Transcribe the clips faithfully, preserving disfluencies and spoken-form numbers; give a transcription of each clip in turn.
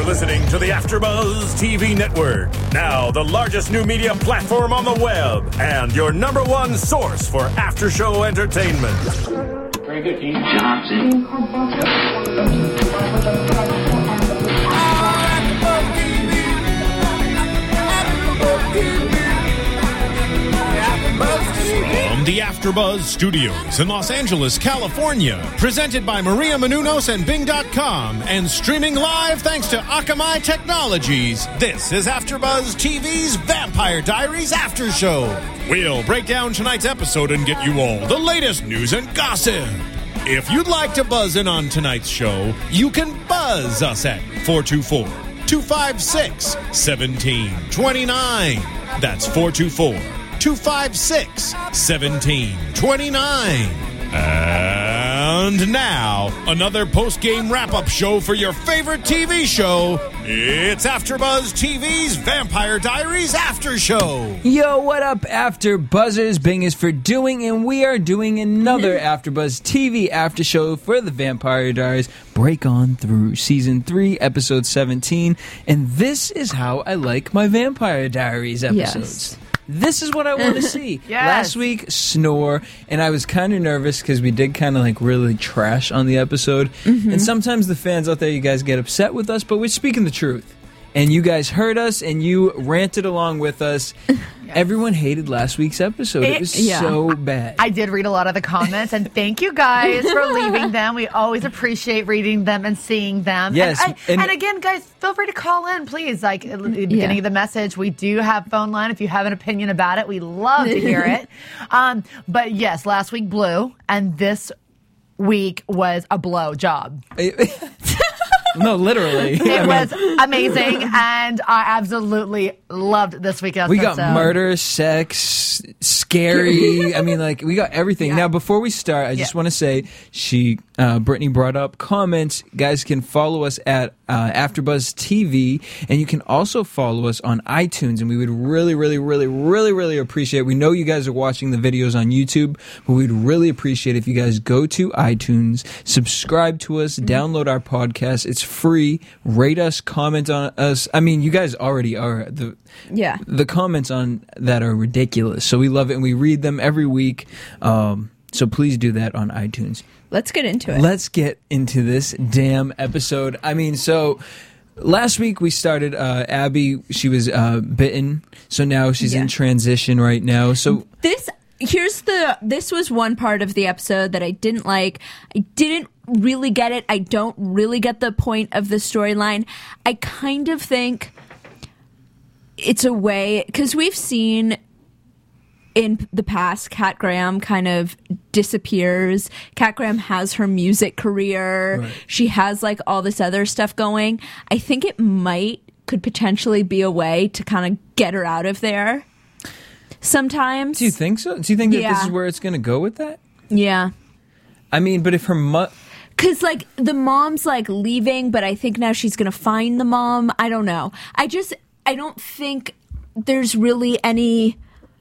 You're listening to the AfterBuzz T V network. Now, the largest new media platform on the web and your number one source for after-show entertainment. Very good, Dean Johnson. From the AfterBuzz Studios in Los Angeles, California, presented by Maria Menounos and Bing dot com, and streaming live thanks to Akamai Technologies, this is AfterBuzz T V's Vampire Diaries After Show. We'll break down tonight's episode and get you all the latest news and gossip. If you'd like to buzz in on tonight's show, you can buzz us at four two four, two five six, one seven two nine. That's four two four, two five six, one seven two nine. And now, another post-game wrap-up show for your favorite T V show. It's AfterBuzz T V's Vampire Diaries After Show. Yo, what up, After Buzzers? Bing is for doing, and we are doing another AfterBuzz T V After Show for the Vampire Diaries. Break on through Season three, Episode seventeen, and this is how I like my Vampire Diaries episodes. Yes. This is what I want to see. Yes. Last week, Snore, and I was kind of nervous because we did kind of like really trash on the episode. Mm-hmm. And sometimes the fans out there, you guys get upset with us, but we're speaking the truth. And you guys heard us, and you ranted along with us. Yes. Everyone hated last week's episode. It, it was yeah. so bad. I did read a lot of the comments, and thank you guys for leaving them. We always appreciate reading them and seeing them. Yes. And, I, and, and again, guys, feel free to call in, please. Like at the beginning yeah. of the message, we do have phone line. If you have an opinion about it, we love to hear it. Um, but yes, last week blew, and this week was a blow job. No, literally. It I was mean, amazing, and I absolutely loved this weekend. We got so. murder, sex, scary. I mean, like, we got everything. Yeah. Now, before we start, I just yeah. want to say, she, uh, Brittany brought up comments. Guys can follow us at uh, AfterBuzz T V, and you can also follow us on iTunes, and we would really, really, really, really, really appreciate it. We know you guys are watching the videos on YouTube, but we'd really appreciate if you guys go to iTunes, subscribe to us, mm-hmm. download our podcast. It's free. Rate us, comment on us. I mean, you guys already are. The yeah. The comments on that are ridiculous. So we love it, and we read them every week. Um, so please do that on iTunes. Let's get into it. Let's get into this damn episode. I mean, so last week we started uh, Abby. She was uh, bitten, so now she's yeah. in transition right now. So this here's the this was one part of the episode that I didn't like. I didn't really get it. I don't really get the point of the storyline. I kind of think it's a way, because we've seen in the past, Kat Graham kind of disappears. Kat Graham has her music career. Right. She has like all this other stuff going. I think it might, could potentially be a way to kind of get her out of there sometimes. Do you think so? Do you think that yeah. this is where it's going to go with that? Yeah. I mean, but if her mother... Because, like, the mom's, like, leaving, but I think now she's going to find the mom. I don't know. I just, I don't think there's really any...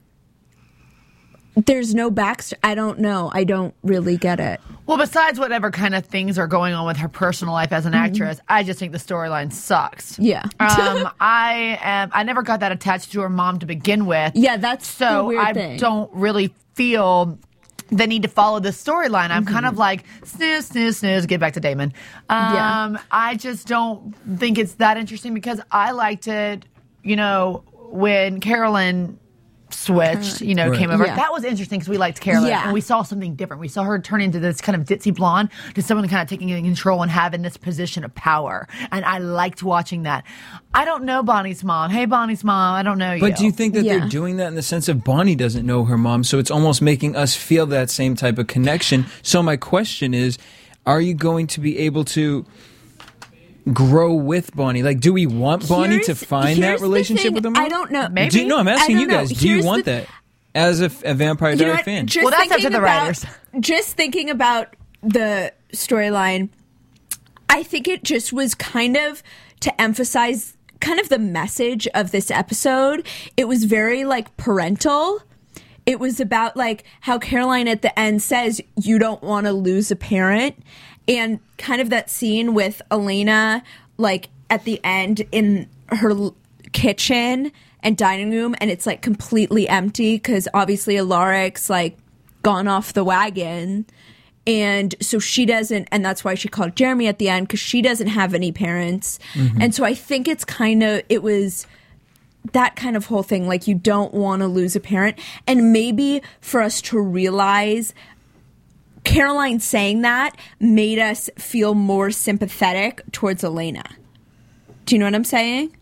There's no backstory. I don't know. I don't really get it. Well, besides whatever kind of things are going on with her personal life as an mm-hmm. actress, I just think the storyline sucks. Yeah. um, I am. I never got that attached to her mom to begin with. Yeah, that's so the weird I thing. don't really feel the need to follow this storyline. I'm mm-hmm. kind of like, snooze, snooze, snooze, get back to Damon. Um, yeah. I just don't think it's that interesting because I liked it, you know, when Carolyn switched, you know, right. came over. Yeah. That was interesting because we liked Carolyn yeah. and we saw something different. We saw her turn into this kind of ditzy blonde to someone kind of taking control and having this position of power. And I liked watching that. I don't know Bonnie's mom. Hey, Bonnie's mom, I don't know you. But do you think that yeah. they're doing that in the sense of Bonnie doesn't know her mom, so it's almost making us feel that same type of connection? So my question is, are you going to be able to grow with Bonnie? Like, do we want Bonnie here's, to find that relationship with her mom? I don't know. Maybe. Do, no, I'm asking you guys. Know. Do Here's you want the, that as a, a Vampire Diaries fan? Just well, that's up to the about, writers. Just thinking about the storyline, I think it just was kind of to emphasize kind of the message of this episode. It was very like parental. It was about like how Caroline at the end says you don't want to lose a parent, and kind of that scene with Elena like at the end in her l- kitchen and dining room, and it's like completely empty because obviously Alaric's like gone off the wagon. And so she doesn't, and that's why she called Jeremy at the end, because she doesn't have any parents. Mm-hmm. And so I think it's kind of, it was that kind of whole thing, like you don't want to lose a parent. And maybe for us to realize, Caroline saying that made us feel more sympathetic towards Elena. Do you know what I'm saying?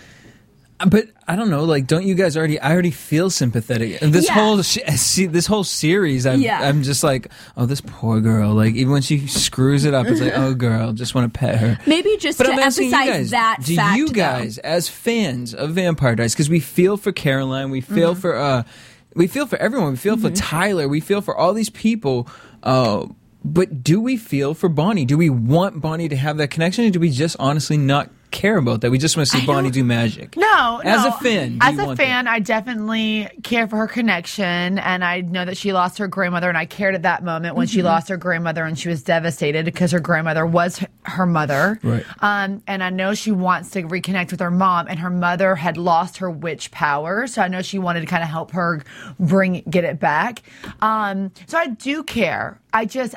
But I don't know, like, don't you guys already? I already feel sympathetic. And this Yeah. whole sh- see, this whole series, I've, Yeah. I'm just like, oh, this poor girl. Like, even when she screws it up, it's like, oh, girl, just want to pet her. Maybe just But to I'm asking emphasize you guys, that do fact, you though. guys, as fans of Vampire Diaries, because we feel for Caroline, we feel Mm-hmm. for, uh, we feel for everyone, we feel Mm-hmm. for Tyler, we feel for all these people. Uh, but do we feel for Bonnie? Do we want Bonnie to have that connection, or do we just honestly not care about that? We just want to see I Bonnie don't- do magic. No, As no. a fan, do as you a want fan, I definitely care for her connection, and I know that she lost her grandmother, and I cared at that moment when she Mm-hmm. lost her grandmother, and she was devastated because her grandmother was h- her mother. Right. Um, and I know she wants to reconnect with her mom, and her mother had lost her witch power, so I know she wanted to kind of help her bring get it back. Um, so I do care. I just.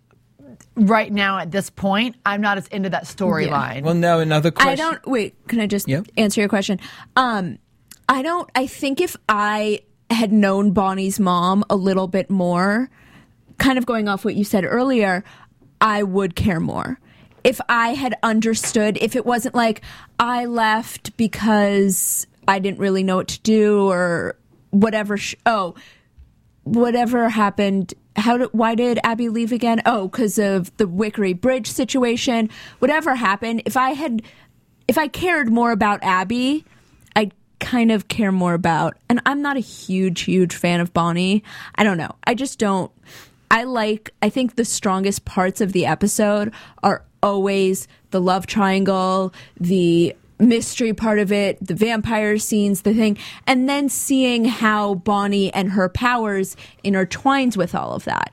Right now, at this point, I'm not as into that storyline. Well, now another question. I don't wait. Can I just Yep. answer your question? Um, I don't. I think if I had known Bonnie's mom a little bit more, kind of going off what you said earlier, I would care more. If I had understood, if it wasn't like I left because I didn't really know what to do or whatever. Sh- oh, whatever happened. How did, why did Abby leave again? Oh, because of the Wickery Bridge situation. Whatever happened, if I had, if I cared more about Abby, I'd kind of care more about, and I'm not a huge, huge fan of Bonnie. I don't know. I just don't, I like, I think the strongest parts of the episode are always the love triangle, the mystery part of it, the vampire scenes, the thing, and then seeing how Bonnie and her powers intertwines with all of that.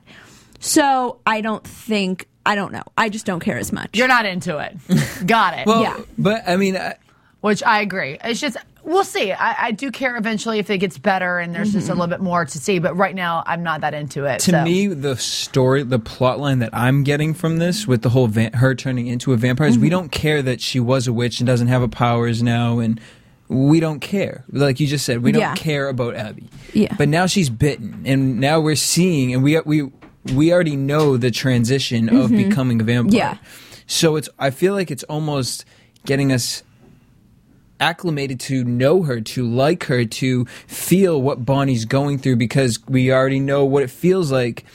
So I don't think, I don't know. I just don't care as much. You're not into it. Got it. Well, Yeah. but I mean, I, Which I agree. It's just, we'll see. I, I do care eventually if it gets better and there's just a little bit more to see. But right now, I'm not that into it. to so. me, the story, the plot line that I'm getting from this, with the whole va- her turning into a vampire, is we don't care that she was a witch and doesn't have her powers now, and we don't care. Like you just said, we don't Yeah. care about Abby. Yeah. But now she's bitten, and now we're seeing, and we we we already know the transition of becoming a vampire. Yeah. So it's, I feel like it's almost getting us acclimated to know her, to like her, to feel what Bonnie's going through, because we already know what it feels like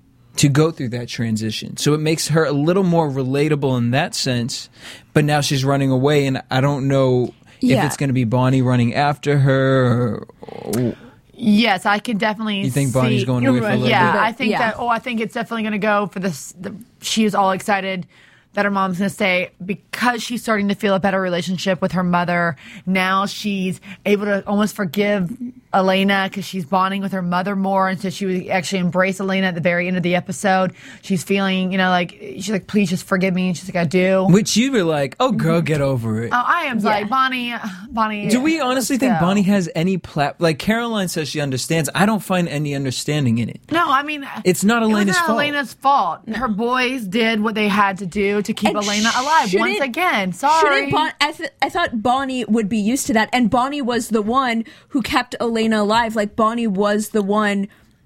to go through that transition. So it makes her a little more relatable in that sense. But now she's running away, and I don't know Yeah. if it's going to be Bonnie running after her, or, Yes, I can definitely. You think see, Bonnie's going away for a little yeah, bit? I think Yeah. that. Oh, I think it's definitely going to go for this. The, she is all excited that her mom's going to stay because she's starting to feel a better relationship with her mother. Now she's able to almost forgive Elena because she's bonding with her mother more, and so she would actually embrace Elena at the very end of the episode. She's feeling, you know, like she's like, "Please just forgive me." And she's like, "I do." which you were like, oh, girl, get over it. Oh, I am Yeah. like Bonnie. Bonnie. Do we honestly let's think go. Bonnie has any plat? Like Caroline says she understands. I don't find any understanding in it. No, I mean It's not Elena's it wasn't fault. Elena's fault. Her boys did what they had to do to keep And Elena alive. shouldn't- Once again, sorry. Shouldn't Bon- I, th- I thought Bonnie would be used to that, and Bonnie was the one who kept Elena alive. Like Bonnie was the one,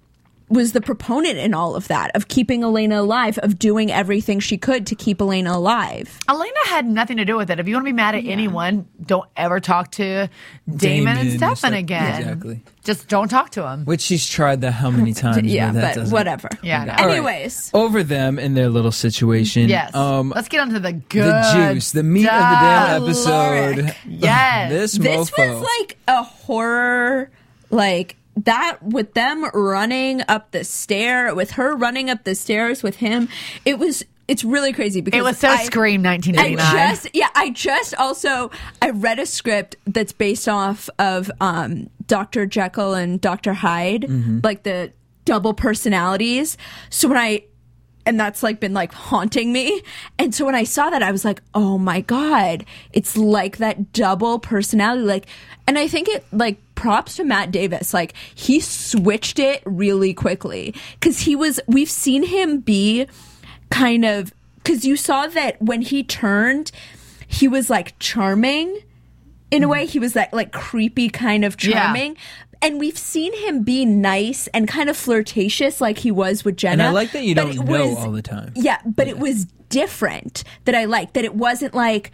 was the proponent in all of that, of keeping Elena alive, of doing everything she could to keep Elena alive. Elena had nothing to do with it. If you want to be mad at anyone, don't ever talk to Damon, Damon and and Stefan Steph- again. Exactly. Just don't talk to him. Which she's tried that how many times? Yeah, but, that but doesn't- whatever. Yeah, I know. All right. Anyways. Over them and their little situation. Yes. Um, Let's get on to the good the juice, the meat of the damn stuff. episode. Yes. this This mofo. was like a horror, like that with them running up the stair, with her running up the stairs with him. It was, it's really crazy because It was so I, Scream nineteen I eighty-nine. just, yeah, I just also, I read a script that's based off of um, Doctor Jekyll and Doctor Hyde, Mm-hmm. like the double personalities. So when I and that's like been like haunting me. And so when I saw that, I was like, oh my God, it's like that double personality. Like, and I think it like props to Matt Davis. Like he switched it really quickly because he was, we've seen him be kind of, because you saw that when he turned, he was like charming in a way. He was that like creepy kind of charming. Yeah. And we've seen him be nice and kind of flirtatious like he was with Jenna. And I like that you don't know was, all the time. Yeah, but yeah. it was different that I liked. That it wasn't like,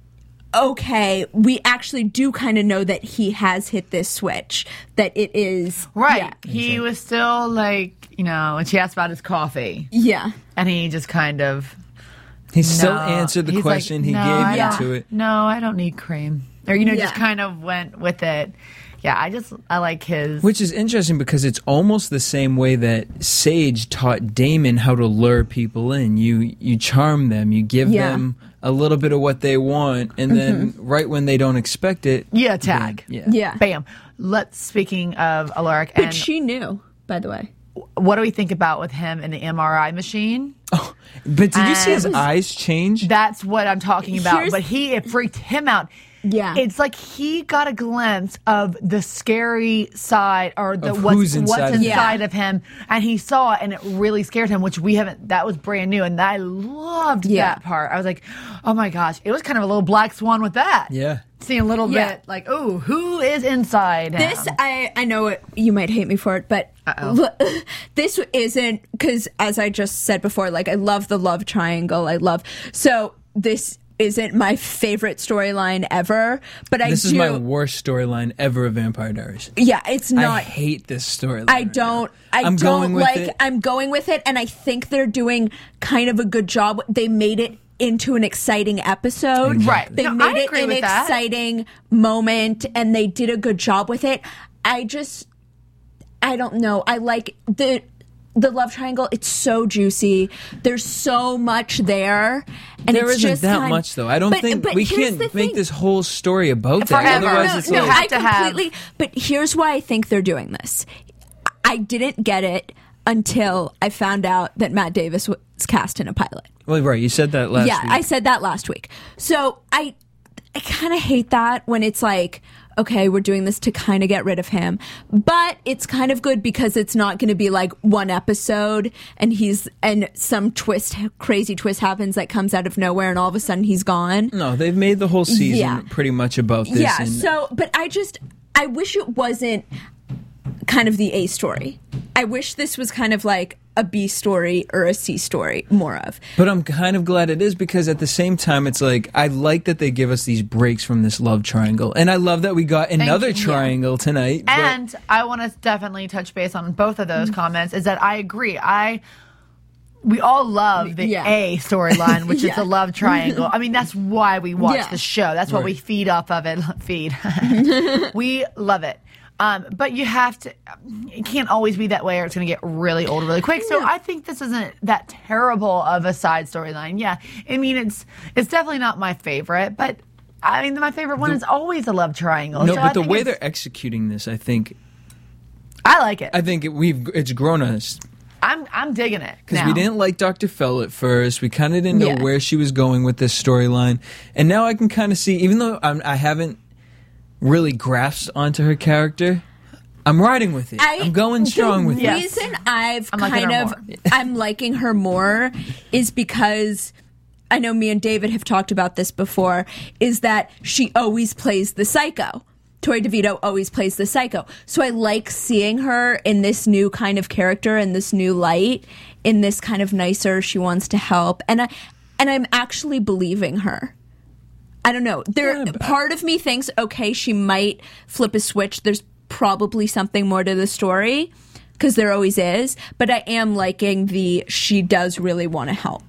okay, we actually do kind of know that he has hit this switch. That it is... Right. Yeah. He exactly. was still like, you know, when she asked about his coffee. Yeah. And he just kind of... He still no. answered the He's question. Like, he no, gave I into don't- it. No, I don't need cream. Or, you know, Yeah. just kind of went with it. Yeah, I just, I like his... Which is interesting because it's almost the same way that Sage taught Damon how to lure people in. You you charm them, you give Yeah. them a little bit of what they want, and then right when they don't expect it... Yeah, tag. then- yeah. Yeah. Bam. Let's, speaking of Alaric, But and she knew, by the way. what do we think about with him in the M R I machine? Oh, but did you see his And- eyes change? That's what I'm talking about. Here's- But he, it freaked him out. Yeah. It's like he got a glimpse of the scary side or the Of what's, who's inside what's of him. inside Yeah. of him, and he saw it, and it really scared him, which we haven't. That was brand new, and I loved Yeah. that part. I was like, oh my gosh, it was kind of a little black swan with that. Yeah. Seeing a little Yeah. bit like, oh, who is inside him? This, I, I know it, you might hate me for it, but Uh-oh. this isn't, because as I just said before, like I love the love triangle. I love, so this isn't my favorite storyline ever, but I This do. is my worst storyline ever of Vampire Diaries. Yeah, it's not. I hate this storyline. I right don't. now. I I'm don't going with like. it. I'm going with it, and I think they're doing kind of a good job. They made it into an exciting episode. Exactly. Right. They No, made I it agree an with that. exciting moment, and they did a good job with it. I just, I don't know. I like the. The love triangle, it's so juicy. There's so much there. And There it's isn't just that kind- much, though. I don't But- think but we here's can't the make thing. this whole story about that. Forever. Otherwise, no, it's no, You like, have I to have- completely. But here's why I think they're doing this. I didn't get it until I found out that Matt Davis was cast in a pilot. well, right. You said that last yeah, week. I said that last week. So I, I kind of hate that when it's like, okay, we're doing this to kind of get rid of him, but it's kind of good because it's not going to be like one episode and he's and some twist, crazy twist happens that comes out of nowhere, and all of a sudden he's gone. No, they've made the whole season Yeah. pretty much about this. Yeah. and So, but I just, I wish it wasn't kind of the A story. I wish this was kind of like a B story or a C story more of. But I'm kind of glad it is because at the same time, it's like I like that they give us these breaks from this love triangle, and I love that we got another you. triangle tonight. but- And I want to definitely touch base on both of those comments. Is that I agree. I we all love the Yeah. A storyline, which is Yeah. the love triangle. I mean, that's why we watch Yeah. the show. That's what Right. we feed off of it. Feed. We love it. Um, but you have to. It can't always be that way, or it's going to get really old really quick. So I think this isn't that terrible of a side storyline. Yeah, I mean it's it's definitely not my favorite, but I mean my favorite one is always a love triangle. no, So but I the think way it's- they're executing this, I think, I like it. I think it, we've it's grown us I'm I'm digging it because now. we didn't like Doctor Fell at first. We kind of didn't know Yeah. where she was going with this storyline, and now I can kind of see, even though I'm, I haven't really grasped onto her character, I'm riding with it. I, I'm going strong with the it. Yes. reason I've I'm liking kind her of more. I'm liking her more is because I know me and David have talked about this before, is that she always plays the psycho. Tori DeVito always plays the psycho. So I like seeing her in this new kind of character, in this new light, in this kind of nicer, she wants to help. And I and I'm actually believing her. I don't know. There Yeah, but- part of me thinks, okay, she might flip a switch. There's probably something more to the story, because there always is. But I am liking the she does really want to help.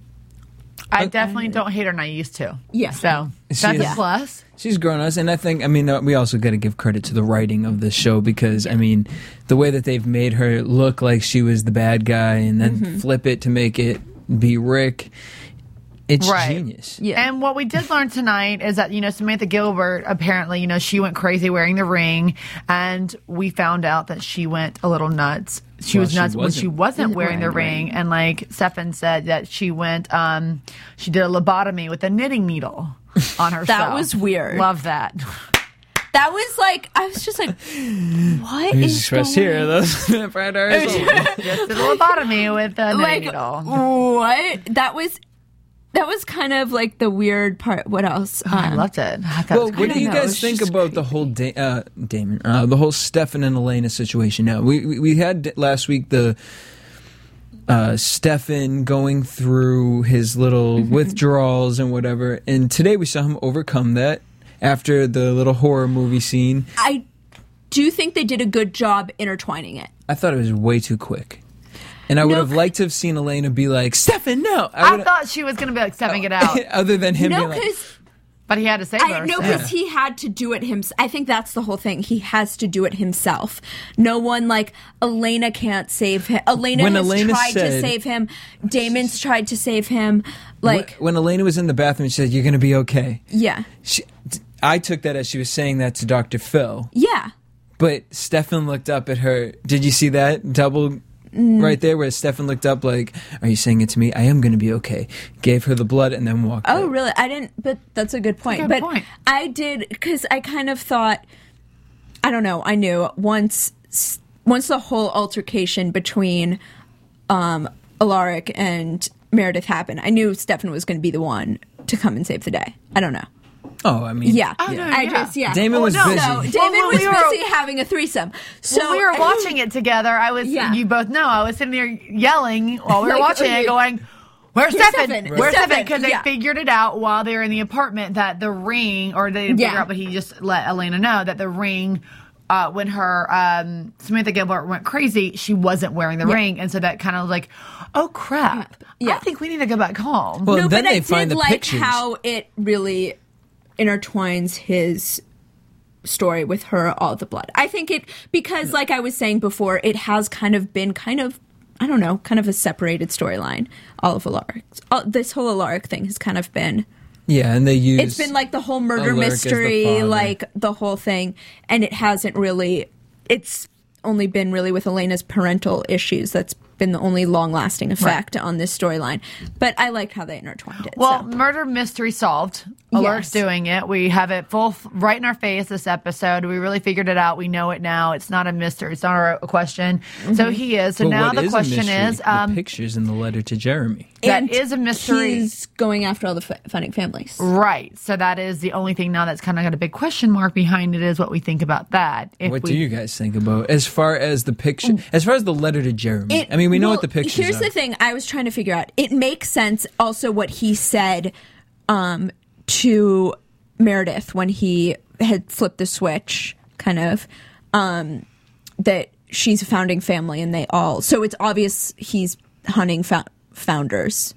I definitely don't hate her, and I used to. Yeah. So She that's is- a plus. She's grown us, and I think, I mean, uh, we also got to give credit to the writing of this show because, I mean, the way that they've made her look like she was the bad guy and then Mm-hmm. flip it to make it be Rick, It's Right. genius. Yeah. And what we did learn tonight is that, you know, Samantha Gilbert, apparently, you know, she went crazy wearing the ring. And we found out that she went a little nuts. She Well, was she nuts when wasn't. she wasn't wearing the ring. And like Stefan said, that she went, um, she did a lobotomy with a knitting needle on herself. That was weird. Love that. That was like, I was just like, what He's is expressed going here. Those vampires. Just did a lobotomy with a knitting like, needle. what? That was, that was kind of like the weird part. What else? I Um, loved it. I thought Well, it was what do great. you know, guys it's think just about the whole da- uh, Damon, uh, the whole Stefan and Elena situation? Now, we we, we had last week the uh, Stefan going through his little withdrawals and whatever, and today we saw him overcome that after the little horror movie scene. I do think they did a good job intertwining it. I thought it was way too quick, and I would No, have liked to have seen Elena be like, "Stefan, no!" I would've- thought she was going to be like stepping it out, other than him No, being like, because but he had to save I her. no, so- because he had to do it himself. I think that's the whole thing. He has to do it himself. No one like Elena can't save him. Elena When has Elena tried to said- save him. Damon's tried to save him. Like, when, when Elena was in the bathroom, she said, "You're going to be okay." yeah, She, I took that as she was saying that to Doctor Phil. yeah. But Stefan looked up at her. Did you see that double right there where Stefan looked up like, "Are you saying it to me? I am going to be okay." Gave her the blood and then walked Oh, out. really? I didn't. But that's a good point. good but point. I did because I kind of thought. I don't know. I knew once once the whole altercation between um, Alaric and Meredith happened. I knew Stefan was going to be the one to come and save the day. I don't know. Oh, I mean. Yeah, Oh, no, I yeah. just yeah. Damon was no, busy. So Well, Damon when was we were- busy having a threesome. So when we were watching it together, I was, Yeah. you both know, I was sitting there yelling while we were Like, watching okay. it going, where's Where's Stefan? Stefan? Where's Stefan? Stefan? Because they Yeah. figured it out while they were in the apartment that the ring, or they didn't figure Yeah. out, but he just let Elena know that the ring, uh, when her um, Samantha Gilbert went crazy, she wasn't wearing the Yeah. ring. And so that kind of was like, oh crap. Yeah. I think we need to go back home. Well, no, then but they I find did the like pictures. how it really intertwines his story with her all the blood. I think it because like I was saying before, it has kind of been kind of I don't know, kind of a separated storyline. All of Alaric. All, this whole Alaric thing has kind of been Yeah, and they use. it's been like the whole murder Alaric as the mystery, father. like the whole thing, and it hasn't really it's only been really with Elena's parental issues that's been the only long-lasting effect on this storyline. But I liked how they intertwined it. Well, so. murder mystery solved. Alaric's Yes. doing it. We have it full f- right in our face this episode. We really figured it out. We know it now. It's not a mystery. It's not a, a question. So he is. So But now what the is a question mystery? is, um, the pictures in the letter to Jeremy. that And is a mystery. He's going after all the f- founding families. Right. So that is the only thing now that's kind of got a big question mark behind it is what we think about that. If What we, do you guys think about as far as the picture, as far as the letter to Jeremy? It- I mean, we know well, what the pictures Here's are. the thing I was trying to figure out. It makes sense also what he said um, to Meredith when he had flipped the switch, kind of, um, that she's a founding family and they all. So it's obvious he's hunting fo- founders.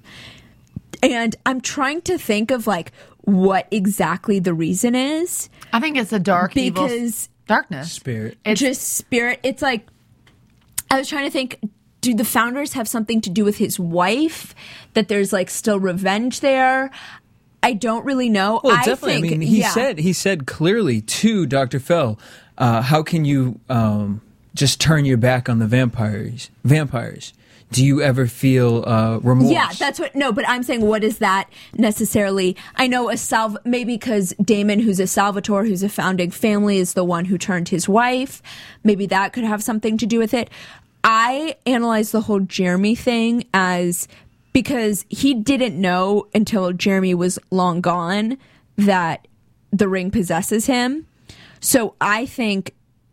And I'm trying to think of like what exactly the reason is. I think it's a dark, evil Because darkness. Spirit. It's just spirit. It's like I was trying to think. Do the founders have something to do with his wife? That there's like still revenge there. I don't really know. Well, I definitely. Think, I mean, he yeah. said he said clearly to Doctor Fell, uh, "How can you um, just turn your back on the vampires? Vampires? Do you ever feel uh, remorse?" Yeah, that's what. No, but I'm saying, what is that necessarily? I know a salv maybe because Damon, who's a Salvatore, who's a founding family, is the one who turned his wife. Maybe that could have something to do with it. I analyzed the whole Jeremy thing as because he didn't know until Jeremy was long gone that the ring possesses him. So I think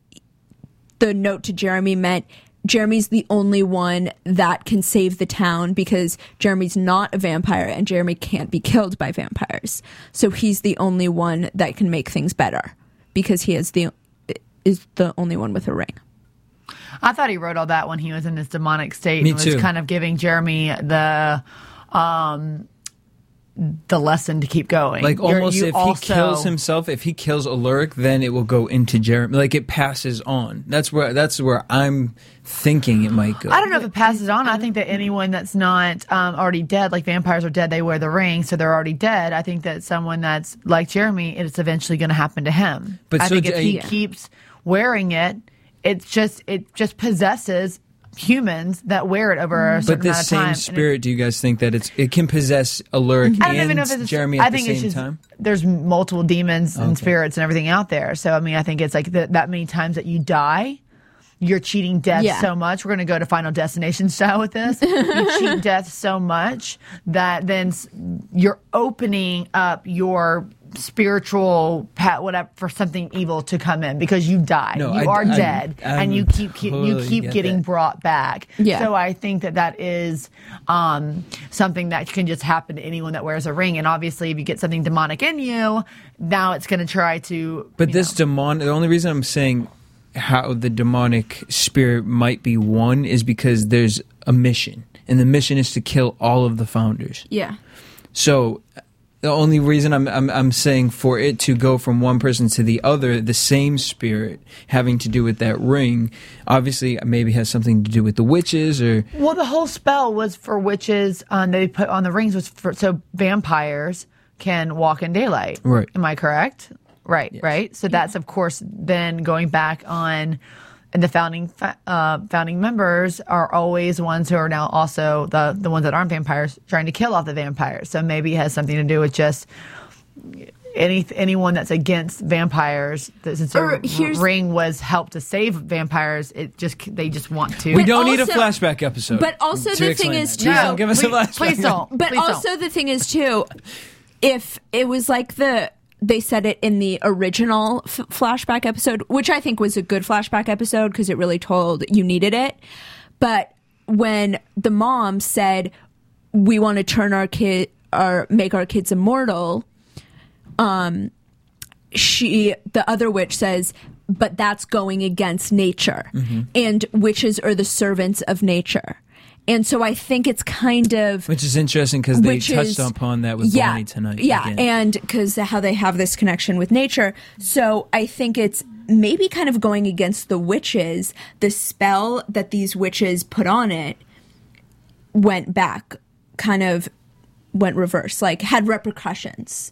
the note to Jeremy meant Jeremy's the only one that can save the town because Jeremy's not a vampire and Jeremy can't be killed by vampires. So he's the only one that can make things better because he is the is the only one with a ring. I thought he wrote all that when he was in his demonic state Me and was too. kind of giving Jeremy the um the lesson to keep going. Like You're- almost you if also- he kills himself, if he kills Aluric, then it will go into Jeremy. Like it passes on. That's where that's where I'm thinking it might go. I don't know if it passes on. I think that anyone that's not um, already dead, like vampires are dead, they wear the ring, so they're already dead. I think that someone that's like Jeremy, it's eventually going to happen to him. But I so think if J- he yeah. keeps wearing it, it's just it just possesses humans that wear it over a certain But this amount of time. same And spirit, do you guys think that it's it can possess Aluric I don't even know and if it's Jeremy I at think the it's same just, time? There's multiple demons and Okay. spirits and everything out there. So I mean, I think it's like the, that many times that you die, you're cheating death Yeah. so much. We're going to go to Final Destination style with this. You cheat death so much that then s- you're opening up your spiritual pat whatever for something evil to come in because you die. No, you I- are I- dead, I'm and you keep, keep you totally keep get getting that. brought back. Yeah. So I think that that is um, something that can just happen to anyone that wears a ring. And obviously, if you get something demonic in you, now it's going to try to. But you this know. demon, the only reason I'm saying how the demonic spirit might be one is because there's a mission, and the mission is to kill all of the founders. Yeah. So the only reason I'm, I'm I'm saying for it to go from one person to the other, the same spirit having to do with that ring, obviously maybe has something to do with the witches or Well, the whole spell was for witches. Um, they put on the rings was for so vampires can walk in daylight. Right. Am I correct? Right. Right. So that's of course then going back on. And the founding fa- uh, founding members are always ones who are now also the the ones that aren't vampires trying to kill off the vampires. So maybe it has something to do with just any anyone that's against vampires. that Since Or the here's- ring was helped to save vampires, it just they just want to. we But don't need a also- flashback episode. but also to the explain thing is, that. too- Please don't give us please, a flashback. Please don't. But Please also don't. the thing is too, if it was like the they said it in the original f- flashback episode, which I think was a good flashback episode because it really told you needed it. But when the mom said we want to turn our kid or make our kids immortal, um, she the other witch says, but that's going against nature, Mm-hmm. and witches are the servants of nature. And so I think it's kind of Which is interesting because they which touched is- upon that with yeah, Bonnie tonight. Yeah, again. and because how they have this connection with nature. So I think it's maybe kind of going against the witches. The spell that these witches put on it went back, kind of went reverse, like had repercussions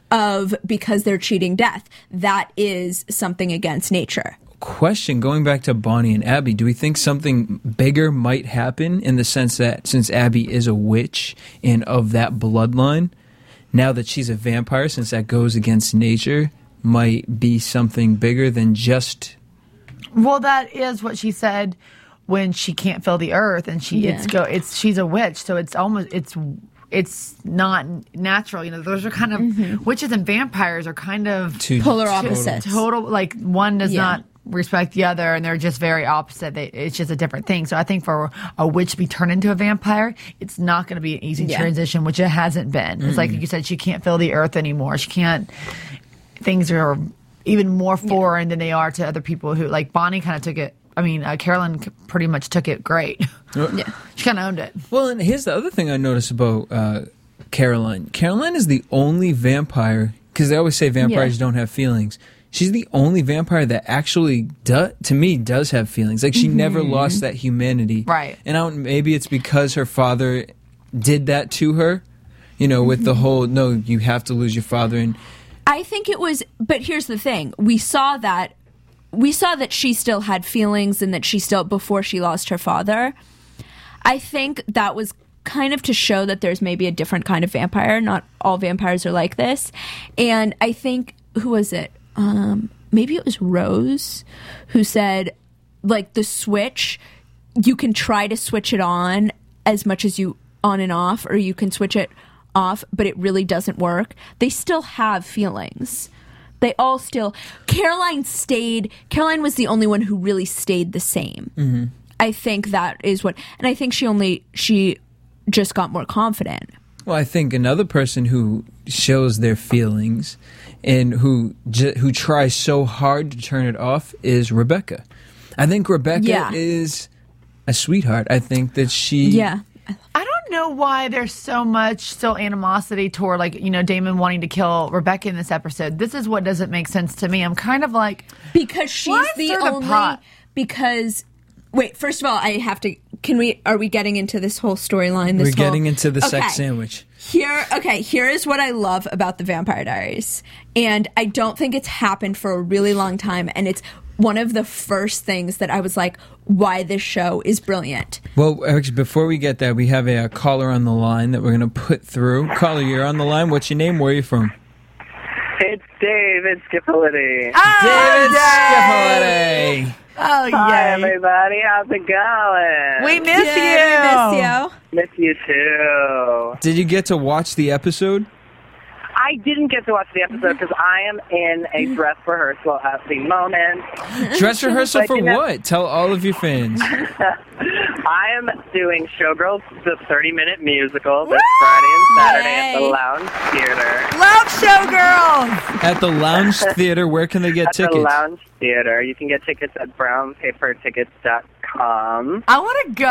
of because they're cheating death. That is something against nature. Question going back to Bonnie and Abby, do we think something bigger might happen in the sense that since Abby is a witch and of that bloodline, now that she's a vampire, since that goes against nature, might be something bigger than just Well, that is what she said when she can't feel the earth, and she Yeah. it's go it's she's a witch, so it's almost it's it's not natural. You know, those are kind of witches and vampires are kind of two Polar total- opposites. total. Like one does Yeah. not respect the other, and they're just very opposite. They, it's just a different thing. So I think for a witch to be turned into a vampire, it's not going to be an easy Yeah. transition, which it hasn't been. It's like you said, she can't feel the earth anymore. She can't. Things are even more foreign than they are to other people who like Bonnie kind of took it. I mean, uh, Carolyn c- pretty much took it great. Yeah. She kind of owned it. Well, and here's the other thing I noticed about uh, Caroline. Caroline is the only vampire, because they always say vampires Yeah. don't have feelings. She's the only vampire that actually, do, to me, does have feelings. Like, she never lost that humanity. Right. And I don't, maybe it's because her father did that to her, you know, with the whole, no, you have to lose your father. And I think it was, but here's the thing. We saw that, we saw that she still had feelings and that she still, before she lost her father. I think that was kind of to show that there's maybe a different kind of vampire. Not all vampires are like this. And I think, who was it? Um, maybe it was Rose who said, like, the switch, you can try to switch it on as much as you on and off, or you can switch it off, but it really doesn't work. They still have feelings. They all still. Caroline stayed. Caroline was the only one who really stayed the same. Mm-hmm. I think that is what, and I think she only she just got more confident. well, I think another person who shows their feelings and who j- who tries so hard to turn it off is Rebecca. I think Rebecca Yeah. is a sweetheart. I think that she Yeah, I don't don't know why there's so much still animosity toward, like, you know, Damon wanting to kill Rebecca in this episode. This is what doesn't make sense to me. I'm kind of like, because she's why the stir the only. pot? Because wait, first of all, I have to. Can we? Are we getting into this whole storyline? This We're getting whole, into the okay. sex sandwich. Here, okay, here is what I love about the Vampire Diaries. And I don't think it's happened for a really long time. And it's one of the first things that I was like, why this show is brilliant. Well, actually, before we get there, we have a, a caller on the line that we're going to put through. Caller, you're on the line. What's your name? Where are you from? It's David Skipoliti. Oh, David Skipoliti. Oh, Hi, yeah. everybody. How's it going? We miss Yeah, you. we miss you. Miss you, too. Did you get to watch the episode? I didn't get to watch the episode because I am in a dress rehearsal at the moment. Dress rehearsal But for you know- what? Tell all of your fans. I am doing Showgirls, the thirty-minute musical, this Friday and Saturday at the Yay. Lounge Theater. Love Showgirls. At the Lounge Theater, where can they get At tickets? the Lounge Theater. You can get tickets at brown paper tickets dot com. I want to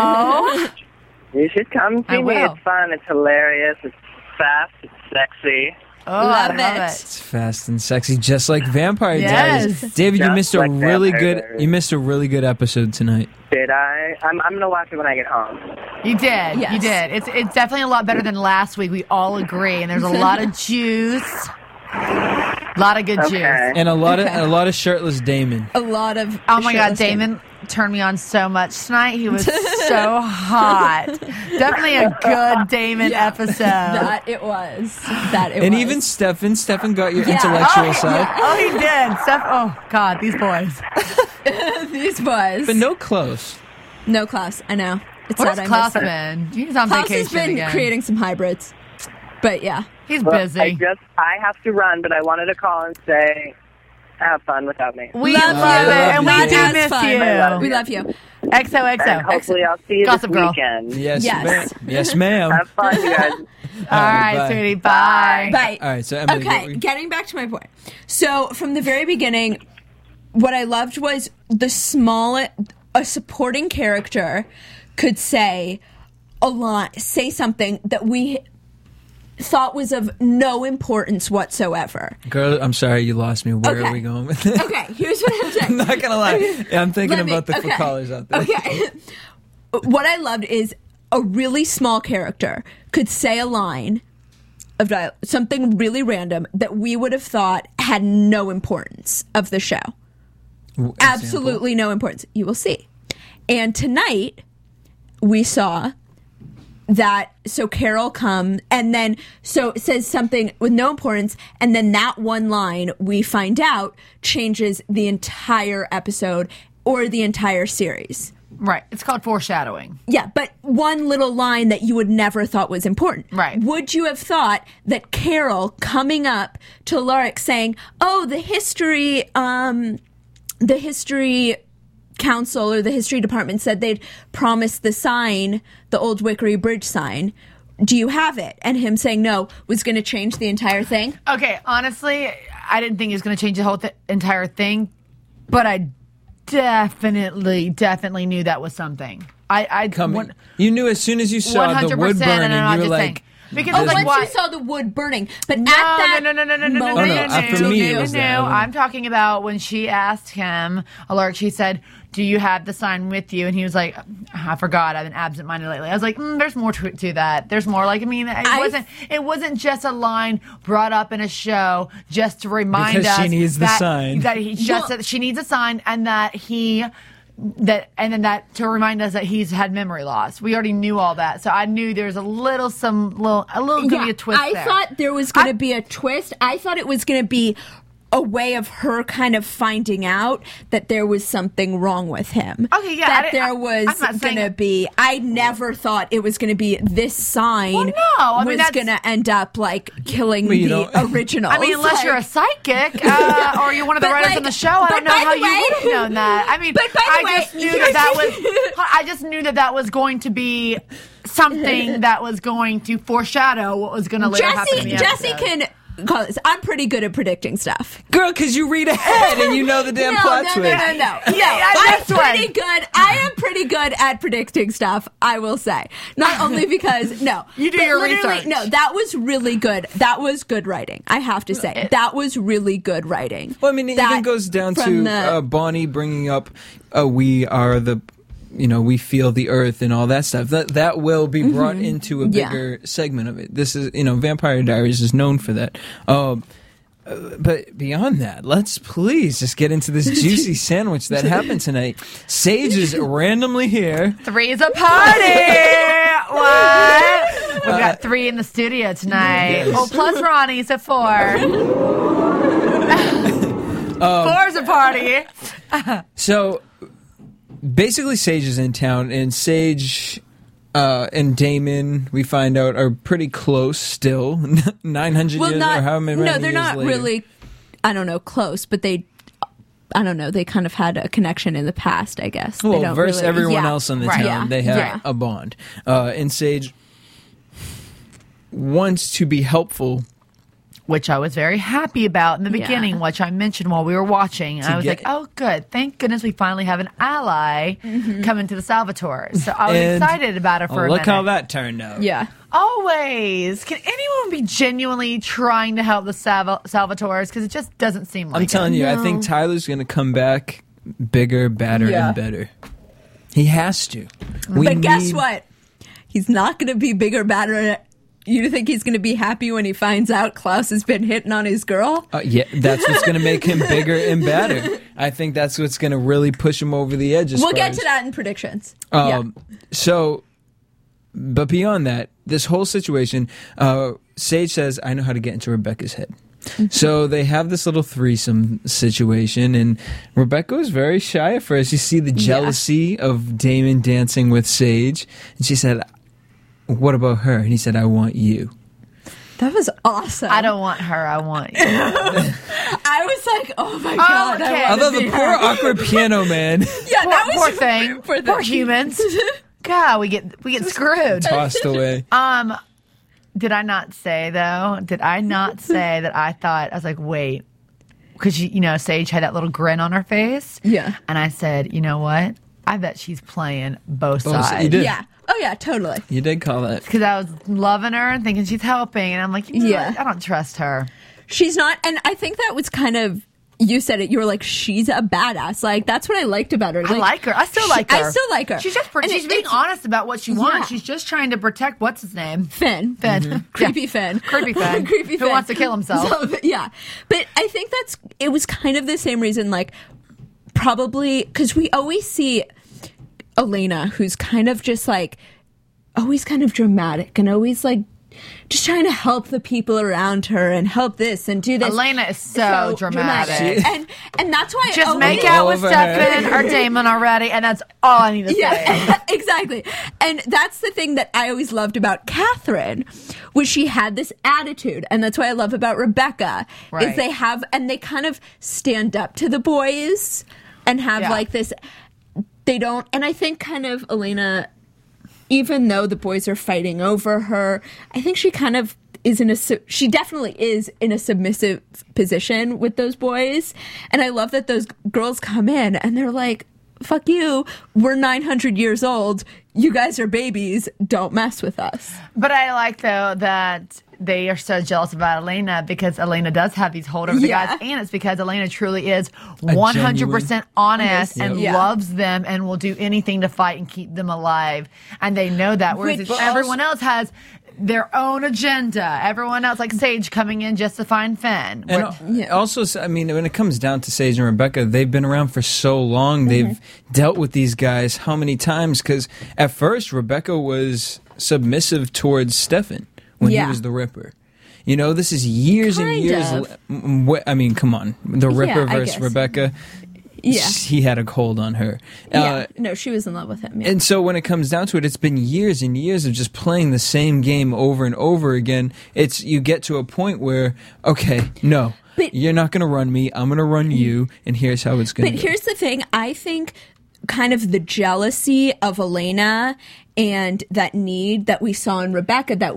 go. You should come see I me. will. It's fun. It's hilarious. It's fast. It's sexy. Oh, Love I love it. it. It's fast and sexy, just like Vampire Yes. Diaries. David, you Just missed a like really Vampire good. Diaries. You missed a really good episode tonight. Did I? I'm, I'm going to watch it when I get home. You did. Yes. You did. It's it's definitely a lot better than last week. We all agree. And there's a lot of juice. A lot of good Okay. juice. And a lot Okay. of a lot of shirtless Damon. A lot of. Oh my God, shirtless Damon turned me on so much tonight. He was so hot. Definitely a good Damon episode. That it was. That it And was. even Stefan, Stefan got your Yeah. intellectual Oh, side, oh, he did. Steph, oh, God, these boys. these boys. but no close. No Klaus. I know. It's What sad has I Klaus miss it. been? He's on Klaus has vacation been again. creating some hybrids. But yeah. He's Well, I busy. just, I have to run, but I wanted to call and say, have fun without me. We Love love, you. it, and we Not do as miss fun. you. We love you. X O X O. And hopefully I'll see you Gossip this Girl. weekend. Yes, Yes. ma'am. Yes, ma'am. Have fun, you guys. All right, bye. sweetie. Bye. Bye. All right, so Emily, what Okay, were you- getting back to my point. So from the very beginning, what I loved was the small, a supporting character could say a lot, say something that we thought was of no importance whatsoever. girl, I'm sorry you lost me. Where Okay. are we going with this? Okay, here's what I'm saying. I'm not gonna lie. I'm thinking Let me- about the okay. for callers out there. Okay. What I loved is a really small character could say a line of dialogue, something really random that we would have thought had no importance of the show. W- example? Absolutely no importance. You will see. And tonight we saw that so Carol come and then so it says something with no importance, and then that one line we find out changes the entire episode or the entire series. Right. It's called foreshadowing. Yeah, but one little line that you would never thought was important. Right. Would you have thought that Carol coming up to Lorik saying, "Oh, the history, um, the history council or the history department said they'd promised the sign, the old Wickery Bridge sign. Do you have it?" And him saying no was going to change the entire thing. Okay, honestly, I didn't think it was going to change the whole th- entire thing, but I definitely, definitely knew that was something. I, I Coming. one- You knew as soon as you saw the wood 100%, burning, and I'm you were just saying- like, because Oh, it's like once why? you saw the wood burning, but No, at that no, no, no, no, no, no, no, no, moment, no, Oh, no, no, for no, me it no, was no. that. I'm talking about when she asked him, Alaric, she said, "Do you have the sign with you?" And he was like, "I forgot. I've been absent-minded lately." I was like, mm, "There's more to, to that. There's more." Like, I mean, it I- wasn't. It wasn't just a line brought up in a show just to remind Because us she needs the that, sign. that he just Well- that she needs a sign, and that he. That and then that to remind us that he's had memory loss. We already knew all that, so I knew there was a little, some little, a little gonna be a twist I there. thought there was going I- to be a twist. I thought it was going to be a way of her kind of finding out that there was something wrong with him. Okay, yeah, I That didn't- there I- was I'm not saying going to it- be. I never thought it was going to be this sign. Well, no, I mean, was that's- going to end up like killing Well, you the don't- original. I mean, unless you're a psychic uh, or you're one of the But, writers like- on the show, I but don't know by how the you way- would have known that. I mean, But by the I way, just knew here's- that that was. I just knew that that was going to be something that was going to foreshadow what was going to later happen in Jesse, the Jesse episode. can call this. I'm pretty good at predicting stuff. Girl, because you read ahead and you know the damn no, plot no, twist. no, no, no, no. Yeah, I'm that's pretty right. good. I am pretty good at predicting stuff, I will say. Not only because, no. You do but your literally, research. No, that was really good. That was good writing, I have to say. That was really good writing. Well, I mean, it That- even goes down from to the- uh, Bonnie bringing up, uh, we are the, you know, we feel the earth and all that stuff. That that will be brought into a Yeah. bigger segment of it. This is, you know, Vampire Diaries is known for that. Um, uh, but beyond that, let's please just get into this juicy sandwich that happened tonight. Sage is randomly here. Three's a party. What? We've got three in the studio tonight. Yes. Oh, plus Ronnie, so four. Four's a party. So basically, Sage is in town, and Sage uh, and Damon, we find out, are pretty close still. nine hundred Well, years not, or how many no, years they're not later. really, I don't know, close, but they, I don't know, they kind of had a connection in the past, I guess. They Well, don't versus really- everyone yeah. else in the Right. town, Yeah. they have Yeah. a bond. Uh, and Sage wants to be helpful. Which I was very happy about in the Yeah. beginning, which I mentioned while we were watching. And To I was get- like, oh, good. Thank goodness we finally have an ally coming to the Salvatores. So I was And- excited about it Oh, for a look minute. how that turned out. Yeah. Always. Can anyone be genuinely trying to help the Salva- Salvatores? Because it just doesn't seem like I'm telling it. you, I think Tyler's going to come back bigger, badder, Yeah. and better. He has to. We But guess need- what? He's not going to be bigger, badder. You think he's going to be happy when he finds out Klaus has been hitting on his girl? Uh, yeah, that's what's going to make him bigger and badder. I think that's what's going to really push him over the edge. as We'll far get as- to that in predictions. Um, So, but beyond that, this whole situation, uh, Sage says, I know how to get into Rebecca's head. So they have this little threesome situation, and Rebecca was very shy at first. You see the jealousy of Damon dancing with Sage, and she said, what about her? And he said, I want you. Yeah. That was awesome. I don't want her. I want you. I was like, oh my God. okay. I Although want to the be poor her. awkward piano man Yeah, poor, that was poor thing. Poor, Poor thing. humans. God, we get we get screwed. tossed away. Um, did I not say though? Did I not say that I thought I was like, wait, because you know Sage had that little grin on her face. Yeah. and I said, you know what? I bet she's playing both Both- sides. you did. Yeah. Oh, yeah, totally. You did call that. Because I was loving her and thinking she's helping, and I'm like, you know Yeah. what? I don't trust her. She's not, and I think that was kind of, you said it, you were like, she's a badass. Like, that's what I liked about her. I like her. I still like she- her. I still like her. She's just And she's it- being it's- honest about what she wants. Yeah. She's just trying to protect what's his name. Finn. Finn. Creepy Yeah. Finn. Creepy Finn. Creepy Who Finn. wants to kill himself. So, yeah. But I think that's, it was kind of the same reason, like, probably, because we always see Elena, who's kind of just like, always kind of dramatic and always like, just trying to help the people around her and help this and do this. Elena is so dramatic. And and that's why Just always, make out with Over her. Stefan or Damon already, and that's all I need to say. Yeah, exactly. And that's the thing that I always loved about Catherine, was she had this attitude, and that's what I love about Rebecca, Right. is they have, and they kind of stand up to the boys and have Yeah. like this, they don't, and I think kind of Elena, even though the boys are fighting over her, I think she kind of is in a, su- she definitely is in a submissive position with those boys. And I love that those girls come in and they're like, fuck you, we're nine hundred years old, you guys are babies, don't mess with us. But I like though that they are so jealous about Elena because Elena does have these hold over the Yeah. guys, and it's because Elena truly is one hundred percent honest and Yep. loves them and will do anything to fight and keep them alive. And they know that. Whereas Which- if everyone else has their own agenda. Everyone else, like Sage, coming in just to find Finn. And Where- al- also, I mean, when it comes down to Sage and Rebecca, they've been around for so long. Mm-hmm. They've dealt with these guys how many times? Because at first, Rebecca was submissive towards Stefan when Yeah. he was the Ripper. You know, this is years and Kind years. of. le- m- wh- I mean, come on, the Ripper I versus guess. Rebecca. Yeah. He had a hold on her. Yeah. Uh, No, she was in love with him. Yeah. and so when it comes down to it, it's been years and years of just playing the same game over and over again. It's you get to a point where, okay, no, But- you're not going to run me. I'm going to run you, and here's how it's going But to go. here's the thing. I think kind of the jealousy of Elena and that need that we saw in Rebecca that was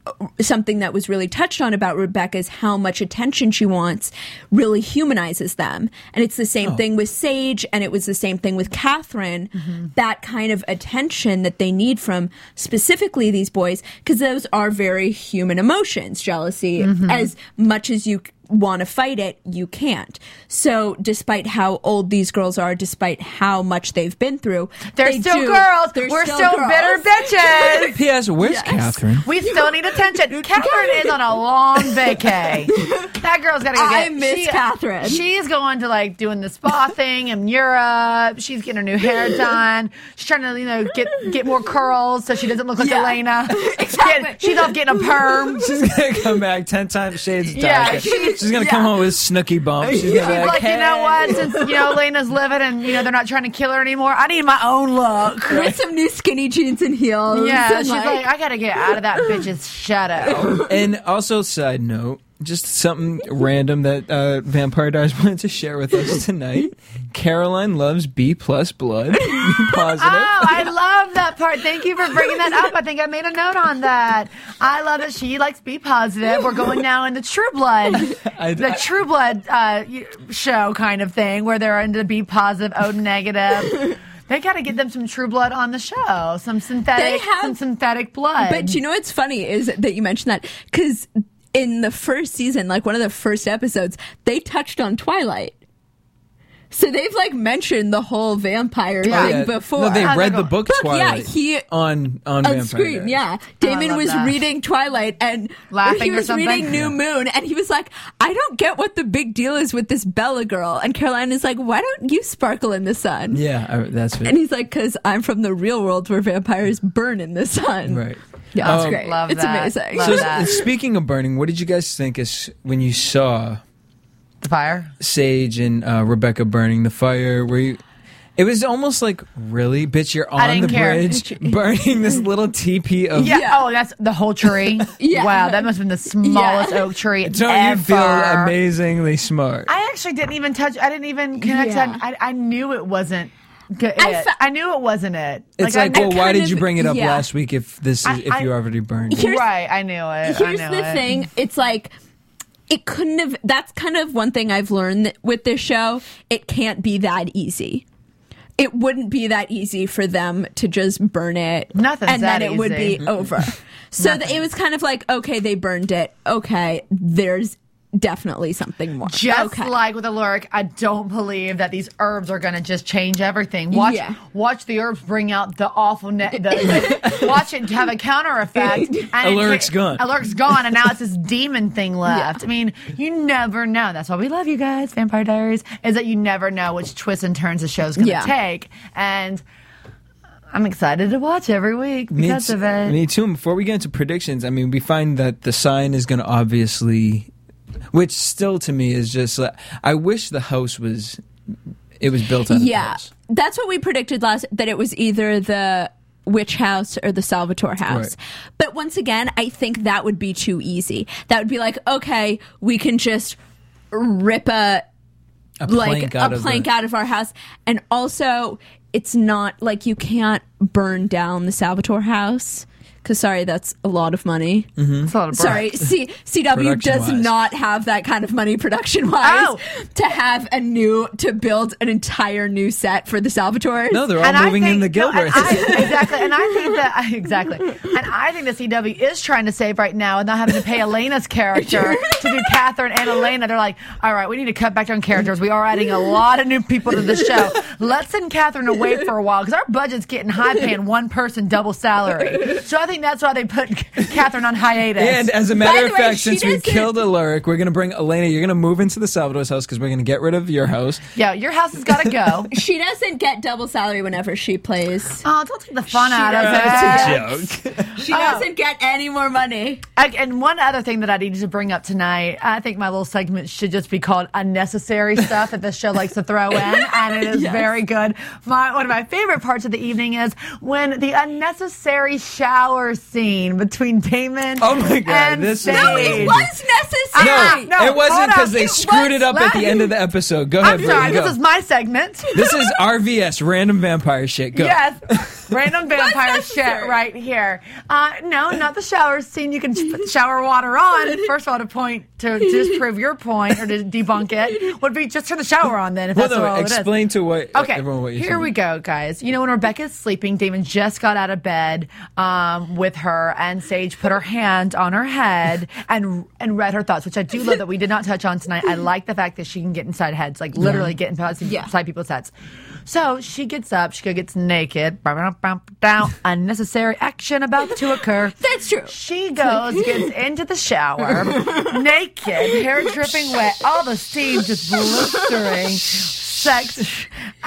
something that was really touched on about Rebecca is how much attention she wants really humanizes them. And it's the same Oh. thing with Sage, and it was the same thing with Catherine. Mm-hmm. That kind of attention that they need from specifically these boys, because those are very human emotions, jealousy. Mm-hmm. As much as you want to fight it, you can't. So despite how old these girls are, despite how much they've been through, They're they still do- girls. they're We're still still, girls. bitter bitches. P S. Where's Yes. Catherine? We still need attention. Catherine is on a long vacay. That girl's got to go get. I miss she, Catherine. She's going to like doing the spa thing in Europe. She's getting her new hair done. She's trying to, you know, get get more curls so she doesn't look like Yeah. Elena. Exactly. Get- she's off getting a perm. She's gonna come back ten times shades darker. Yeah, she- She's gonna yeah. come home with snooky bumps. She's gonna be She's like, like, you know "Hey." what? Since you know Elena's living and you know they're not trying to kill her anymore, I need my own look. With some new skinny jeans and heels. Yeah, and she's like, I gotta get out of that bitch's shadow. And also, side note, just something random that uh, Vampire Diaries wanted to share with us tonight. Caroline loves B plus blood. Be positive. Oh, I love that part. Thank you for bringing that up. I think I made a note on that. I love that she likes Be Positive. We're going now into True Blood, I- the I- True Blood uh, show kind of thing, where they're into Be Positive, O negative. They got to get them some True Blood on the show. Some synthetic, They have- some synthetic blood. But you know what's funny is that you mentioned that because in the first season, like one of the first episodes, they touched on Twilight. So they've like mentioned the whole vampire Yeah. thing Yeah. before. No, they How's read that the go? book Book, yeah, Twilight he- on on, on Vampire screen, Diaries. yeah. Damon love was that. reading Twilight and Laughing he or was something? reading New Yeah. Moon, and he was like, "I don't get what the big deal is with this Bella girl." And Caroline is like, "Why don't you sparkle in the sun?" Yeah, I, that's it. And he's like, "Because I'm from the real world where vampires burn in the sun." Right. Yeah, it's Um, great. love it's that. amazing. Love So, that. s- speaking of burning, what did you guys think as when you saw the fire. Sage and uh, Rebecca burning the fire? Were you? It was almost like, really, bitch, you're I on the didn't care. bridge burning this little teepee of. Yeah. Yeah. Oh, that's the whole tree. Yeah. Wow, that must have been the smallest Yeah. oak tree Don't ever. you feel amazingly smart? I actually didn't even touch. I didn't even connect. Yeah. I, I knew it wasn't. Good. I it. fe- I knew it wasn't it. It's I- like, I well, why kind did you of- bring it up yeah. last week if this is I- if I- you already burned it? Here's- right. I knew it. I Here's knew the it. thing. It's like it couldn't have. That's kind of one thing I've learned with this show. It can't be that easy. It wouldn't be that easy for them to just burn it, Nothing's and that then it would easy. be over. So th- it was kind of like, okay, they burned it. Okay, there's definitely something more. Just okay. like with Aluric, I don't believe that these herbs are going to just change everything. Watch, Yeah. watch the herbs bring out the awful. Ne- the, the, watch it have a counter effect. And Aluric's it- gone. Aluric's gone, and now it's this demon thing left. I mean, you never know. That's why we love you guys, Vampire Diaries. Is that you never know which twists and turns the show's going to Yeah. take, and I'm excited to watch every week Me, because t- of it. me too. And before we get into predictions, I mean, we find that the sign is going to obviously, which still to me is just like, I wish the house was, it was built on a Yeah, house. that's what we predicted last. That it was either the witch house or the Salvatore house. Right. But once again, I think that would be too easy. That would be like, okay, we can just rip a A like plank out a of plank the, out of our house, and also it's not like you can't burn down the Salvatore house. Because sorry, that's a lot of money. It's a lot of Sorry, C- CW does Production-wise. not have that kind of money production wise Oh. to have a new to build an entire new set for the Salvatores. No, they're all And I moving in the think- no, and Gilberts. I- exactly, and I think that exactly, and I think the C W is trying to save right now, and not having to pay Elena's character to do Catherine and Elena. They're like, all right, we need to cut back on characters. We are adding a lot of new people to the show. Let's send Catherine away for a while because our budget's getting high, paying one person double salary. So I think that's why they put Catherine on hiatus. And as a By matter the of way, fact, she since we doesn't- killed Aluric, we're going to bring Elena. You're going to move into the Salvatore's house because we're going to get rid of your house. yeah, your house has got to go. She doesn't get double salary whenever she plays. Oh, don't take the fun out of doesn't. it. Joke. She doesn't get any more money. I, and one other thing that I needed to bring up tonight, I think my little segment should just be called unnecessary stuff that this show likes to throw in, and it is Yes. very good. My, one of my favorite parts of the evening is when the unnecessary shower shower scene between Damon Oh my God, and this is Sage. No, it was necessary. Ah, No, no, it wasn't hold because on. they It screwed was- it up at let the me- end of the episode. Go ahead, I'm sorry, Brittany, go. this is my segment. This is R V S, random vampire shit. Go. Yes, random vampire shit necessary. right here. Uh, no, not the shower scene. You can put the shower water on. First of all, to point to disprove your point or to debunk it would be just turn the shower on. Then, if Well, that's no, all it is. explain to what Okay, everyone what you're here saying. we go, guys. You know, when Rebecca's sleeping, Damon just got out of bed um, with her, and Sage put her hand on her head and and read her thoughts, which I do love that we did not touch on tonight. I like the fact that she can get inside heads, like literally get inside, Yeah. inside people's heads. So she gets up, she gets naked, down, unnecessary action about to occur. That's true. She goes, gets into the shower, naked, hair dripping wet, all the steam just blistering, sex,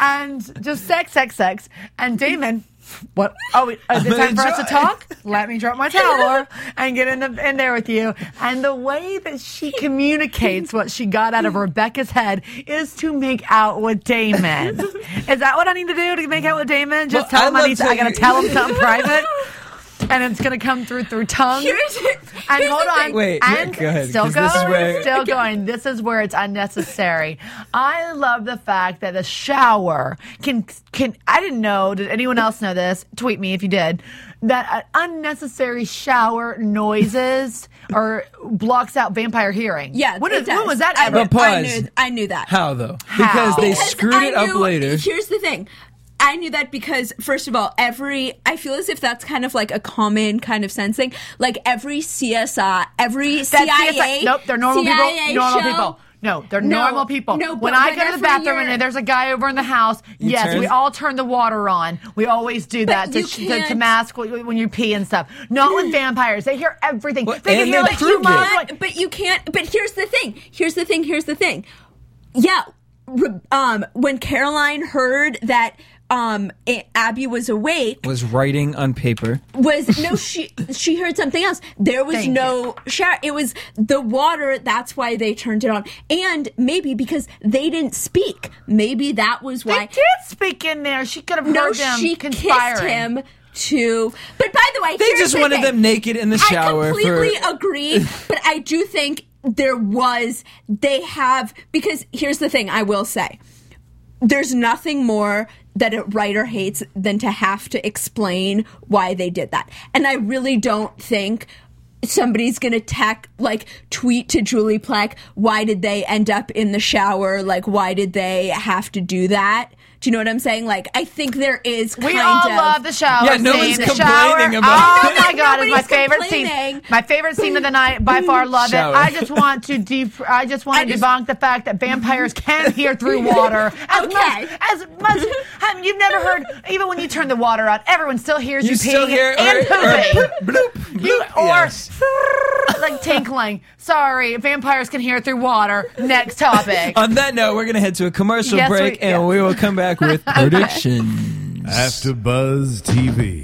and just sex, sex, sex. And Damon, what? Oh, is it gonna time for us to try. talk? Let me drop my towel and get in, the, in there with you. And the way that she communicates what she got out of Rebecca's head is to make out with Damon. Is that what I need to do to make out with Damon? Just Well, tell him I I love need to, to- I gotta tell him something private? And it's gonna come through through tongue. Here's, And here's hold the on. thing. Wait, and go ahead, still 'cause going. this is where- Still going. This is where it's unnecessary. I love the fact that the shower can can. I didn't know. Did anyone else know this? Tweet me if you did. That uh, unnecessary shower noises or blocks out vampire hearing. Yeah, When, it is, when does. was that I, ever? But pause. I knew, I knew that. How though? How? Because they Because screwed I it up knew- later. Here's the thing. I knew that because, first of all, every, I feel as if that's kind of like a common kind of sensing. Like every C S I, every That's C I A. C S I. Nope, they're normal C I A people. Normal show. people. No, they're No, normal people. no, but when I go to whenever the bathroom you're- and there's a guy over in the house, yes, turn- we all turn the water on. We always do that to, you to, to can't- mask when when you pee and stuff. Not with vampires. They hear everything. Well, they can and hear they like two proved it. miles But, away. but you can't. But here's the thing. Here's the thing. Here's the thing. Yeah. re- Um, when Caroline heard that um A- Abby was awake, Was writing on paper. was no she she heard something else. There was Thank no shower. It was the water. That's why they turned it on. And maybe because they didn't speak. Maybe that was They why. did speak in there. She could have heard No, them she conspiring. kissed him too. But by the way, They here's just the wanted thing. them naked in the shower I completely for. agree, but I do think there was. They have because here's the thing. I will say, there's nothing more that a writer hates than to have to explain why they did that, and I really don't think somebody's gonna tech like tweet to Julie Plec, why did they end up in the shower? Like, why did they have to do that? Do you know what I'm saying? Like, I think there is kind We all of love the shower Yeah, scene. nobody's the complaining shower. about Oh it. my god, it's my Nobody's favorite complaining. scene. My favorite scene of the night. By far, love Shower. it. I just want to deep. I just want I to just- debunk the fact that vampires can hear through water. As Okay. much as much. I mean, you've never heard. Even when you turn the water on, everyone still hears you, You peeing still hear and or- pooping. or bloop, You, bloop. or Yes. like tinkling. Sorry, vampires can hear through water. Next topic. On that note, we're going to head to a commercial Yes, break, we- and yeah. we will come back with predictions. AfterBuzz T V.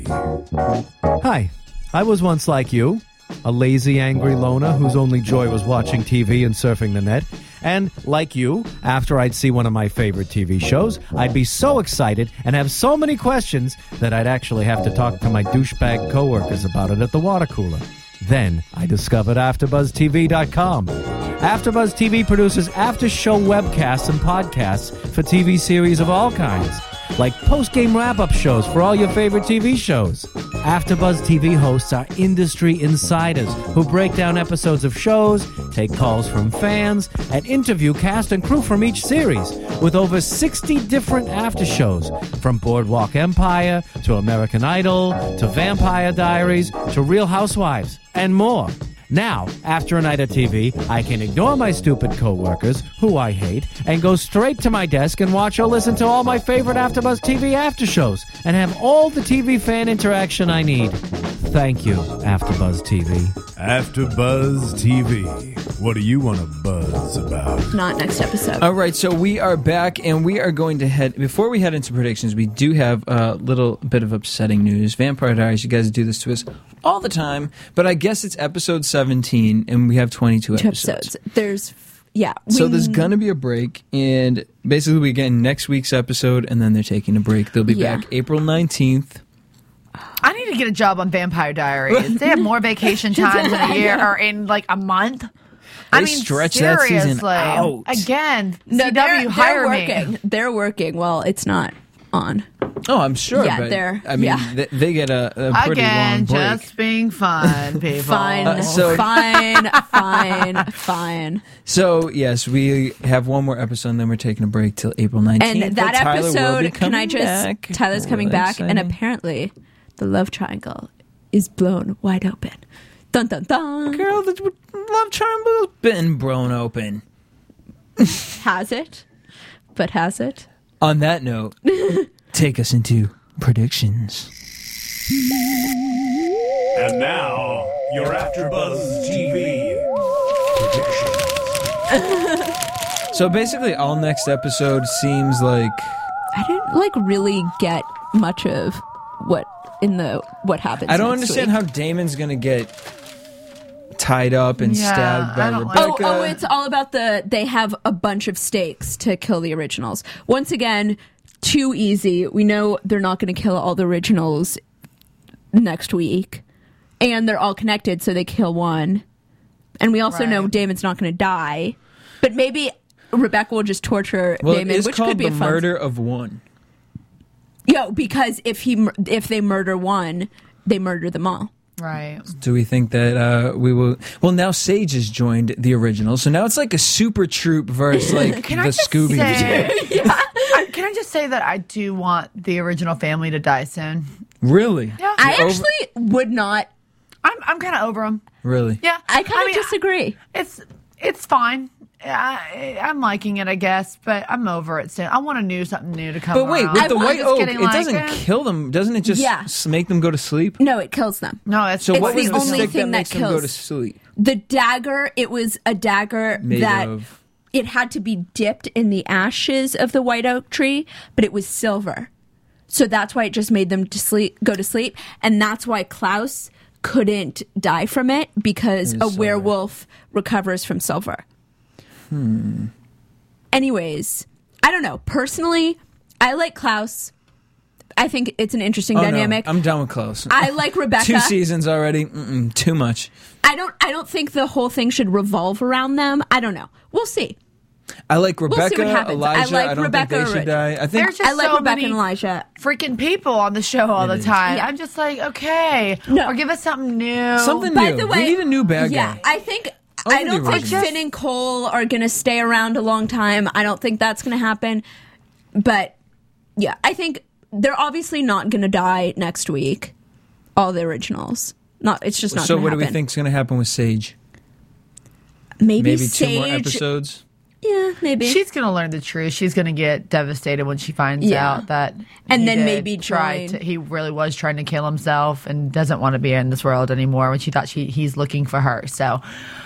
Hi, I was once like you, a lazy, angry loner whose only joy was watching T V and surfing the net. And like you, after I'd see one of my favorite T V shows, I'd be so excited and have so many questions that I'd actually have to talk to my douchebag coworkers about it at the water cooler. Then I discovered after buzz T V dot com. AfterBuzz T V produces after-show webcasts and podcasts for T V series of all kinds, like post-game wrap-up shows for all your favorite T V shows. AfterBuzz T V hosts are industry insiders who break down episodes of shows, take calls from fans, and interview cast and crew from each series, with over sixty different after-shows, from Boardwalk Empire to American Idol to Vampire Diaries to Real Housewives, and more. Now, after a night of T V, I can ignore my stupid coworkers, who I hate, and go straight to my desk and watch or listen to all my favorite AfterBuzz T V after shows, and have all the T V fan interaction I need. Thank you, AfterBuzz T V. AfterBuzz T V. What do you want to buzz about? Not next episode. All right, so we are back, and we are going to head. Before we head into predictions, we do have a little bit of upsetting news. Vampire Diaries, you guys do this to us all the time, but I guess it's episode seventeen, and we have twenty-two Two episodes. episodes. There's, yeah. So we- there's gonna be a break, and basically we get next week's episode, and then they're taking a break. They'll be Yeah. back April nineteenth. I need to get a job on Vampire Diaries. They have more vacation times in a year or in like a month. I They mean, stretch that seriously. season out. Again, No, C W, they're, hire they're me. working. They're working. Well, it's not on. Oh, I'm sure. Yeah, but, they're- I mean, yeah. they, they get a, a pretty Again, long break. just being fun, people. Fine, Uh, so- fine, fine, fine. So yes, we have one more episode, and then we're taking a break till April nineteenth. And that but Tyler will be episode, can I coming just? back. Tyler's coming Really back, and exciting. apparently, the love triangle is blown wide open. Dun dun dun. Girl, the love triangle's been blown open. Has it? But has it? On that note, take us into predictions. And now, your AfterBuzz T V predictions. So basically, all next episode seems like I didn't like really get much of what in the what happens. I don't next understand week. how Damon's gonna get tied up and Yeah, stabbed by I don't like- Oh, Rebecca. oh, it's all about the they have a bunch of stakes to kill the originals. Once again, too easy. We know they're not going to kill all the originals next week. And they're all connected, so they kill one. And we also Right. know Damon's not going to die. But maybe Rebecca will just torture well, Damon, it's which called could be the a fun. murder of one. Yo, because if he mur- if they murder one, they murder them all. Right. Do we think that uh, we will? Well, now Sage has joined the original, so now it's like a super troop versus like Can the I just Scooby. say, I- can I just say that I do want the original family to die soon? Really? Yeah. I You're over- actually would not. I'm I'm kind of over them. Really? Yeah, I kind of mean, disagree. It's it's fine. I, I'm liking it, I guess, but I'm over it soon. I want to new something new to come. But wait, around. with I the want- white Just oak, getting it like doesn't it. kill them, doesn't it? Just Yeah. s- make them go to sleep. No, it kills them. No, it's So It's what the was the only stick thing that that makes them go kills. to sleep? The dagger, it was a dagger Made that of- it had to be dipped in the ashes of the white oak tree, but it was silver. So that's why it just made them to sleep, go to sleep, and that's why Klaus couldn't die from it because It a was silver. werewolf recovers from silver. Hmm. Anyways, I don't know. Personally, I like Klaus. I think it's an interesting Oh, no, dynamic. I'm done with Klaus. I like Rebecca. Two seasons already. Mm-mm, too much. I don't. I don't think the whole thing should revolve around them. I don't know. We'll see. I like We'll see Rebecca, what happens. I Elijah. like I don't Rebecca think they should already. die. I think There's just I like so Rebecca many and Elijah. freaking people on the show all It the is. time. Yeah. I'm just like, okay, No. or give us something new. something By new. the way, we need a new bad yeah, guy. I think. Over I the don't think original. Finn and Cole are going to stay around a long time. I don't think that's going to happen. But yeah, I think they're obviously not going to die next week. All the originals. Not. It's just not. So gonna what do we happen. think's going to happen with Sage? Maybe, Maybe Sage, two more episodes. Yeah, maybe. She's gonna learn the truth. She's gonna get devastated when she finds Yeah. out that, And he then did maybe try join. to, he really was trying to kill himself and doesn't want to be in this world anymore. When she thought she he's looking for her, so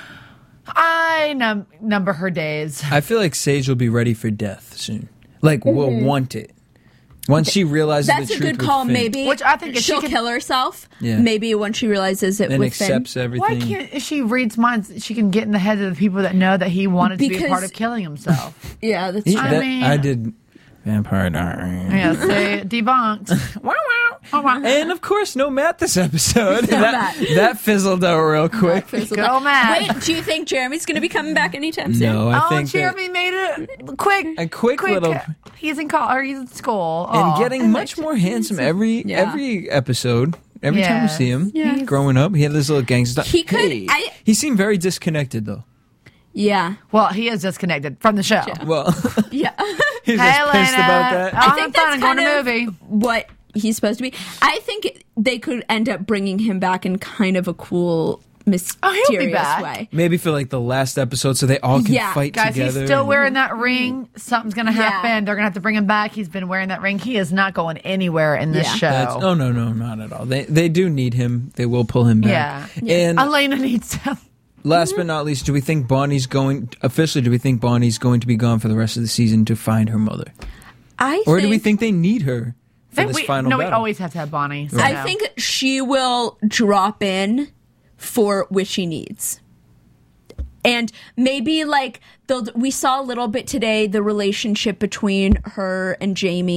I num- number her days. I feel like Sage will be ready for death soon. Like, will want it. Once she realizes That's the a truth good with call. Finn. Maybe Which I think if she she'll could- kill herself. Yeah. Maybe when she realizes it And with Finn. accepts Why everything. can't if she reads minds? She can get in the heads of the people that know that he wanted to be a Because- part of killing himself. Yeah, that's He- true. I that- mean- I did Vampire Diaries. Yeah, say debunked. wow, wow, wow, wow. And of course, no Matt this episode. No that, Matt. that fizzled out real quick. Fizzled Go, out. Matt. Wait, do you think Jeremy's going to be coming back anytime soon? No, I oh, think that, Jeremy made it quick. A quick little- He's in college. Or he's in school. and Aw. getting much more handsome every Yeah. every episode. Every time we Yes. see him, Yes. growing up, he had this little gangster. He could- Hey, I- he seemed very disconnected though. Yeah. Well, he is disconnected from the show. Well, Yeah. he's Hey, just pissed Elena. about that. Oh, I I'm think fine. that's I'm going kind to of movie. what he's supposed to be. I think they could end up bringing him back in kind of a cool, mysterious Oh, he'll be back. way. Maybe for like the last episode, so they all can Yeah. fight Guys, together. he's still wearing that ring. Something's going to Yeah. happen. They're going to have to bring him back. He's been wearing that ring. He is not going anywhere in this Yeah. show. That's, oh no, no, not at all. They they do need him. They will pull him back. Yeah. And Elena needs him. last but not least, do we think Bonnie's going officially? Do we think Bonnie's going to be gone for the rest of the season to find her mother, I or think, do we think they need her for this we, final no, battle? we always have to have Bonnie. so I no. think she will drop in for what she needs. And maybe like they'll, we saw a little bit today the relationship between her and Jamie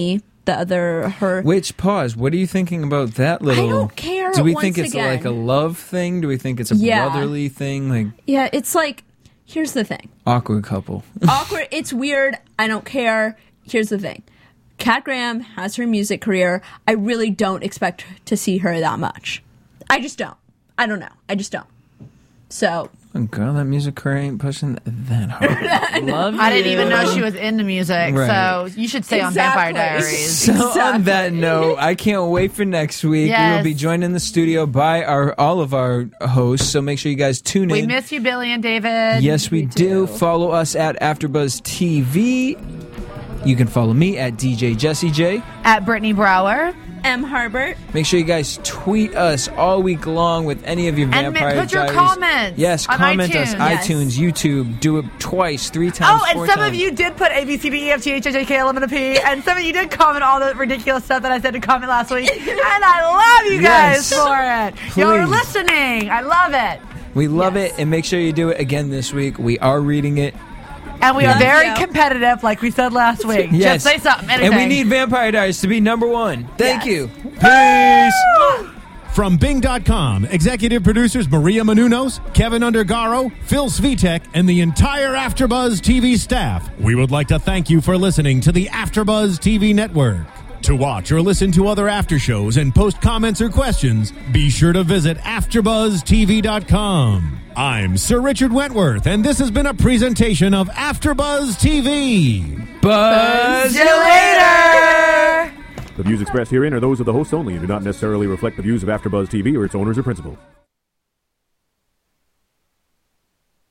the other her. Which pause? What are you thinking about that little? I don't care. Do we once think it's again. like a love thing? Do we think it's a Yeah. brotherly thing? Like Yeah, it's like, here's the thing. awkward couple. Awkward. It's weird. I don't care. Here's the thing. Kat Graham has her music career. I really don't expect to see her that much. I just don't. I don't know. I just don't. So. Oh, girl, that music career ain't pushing that hard. Love I didn't you. even know she was into music, Right. so you should stay Exactly. on Vampire Diaries. So on Exactly. that note, I can't wait for next week. We Yes. will be joined in the studio by our all of our hosts. So make sure you guys tune We in. miss you, Billy and David. Yes, we, do. Follow us at AfterBuzz T V. You can follow me at D J Jesse J. At Brittany Brower. M. Harbert. Make sure you guys tweet us all week long with any of your And Vampire put your Diaries. comments Yes, on comment us. iTunes. Yes. iTunes, YouTube. Do it twice, three times, Oh, and four some times. of you did put A, B, C, D, E, F, G, H, I, J, K, L, M, N, O, P, and some of you did comment all the ridiculous stuff that I said to comment last week, and I love you guys Yes. for it. You're Please. listening. I love it. We love Yes. it, and make sure you do it again this week. We are reading it. And we Yeah. are very Love you. competitive, like we said last week. Yes. Just say something, anything. And we need Vampire Diaries to be number one. Thank Yes. you. Peace. From Bing dot com, executive producers Maria Menounos, Kevin Undergaro, Phil Svitek, and the entire AfterBuzz T V staff, we would like to thank you for listening to the AfterBuzz T V network. To watch or listen to other after shows and post comments or questions, be sure to visit after buzz T V dot com. I'm Sir Richard Wentworth, and this has been a presentation of AfterBuzz T V. Buzz See you later. The views expressed herein are those of the hosts only and do not necessarily reflect the views of AfterBuzz T V or its owners or principals.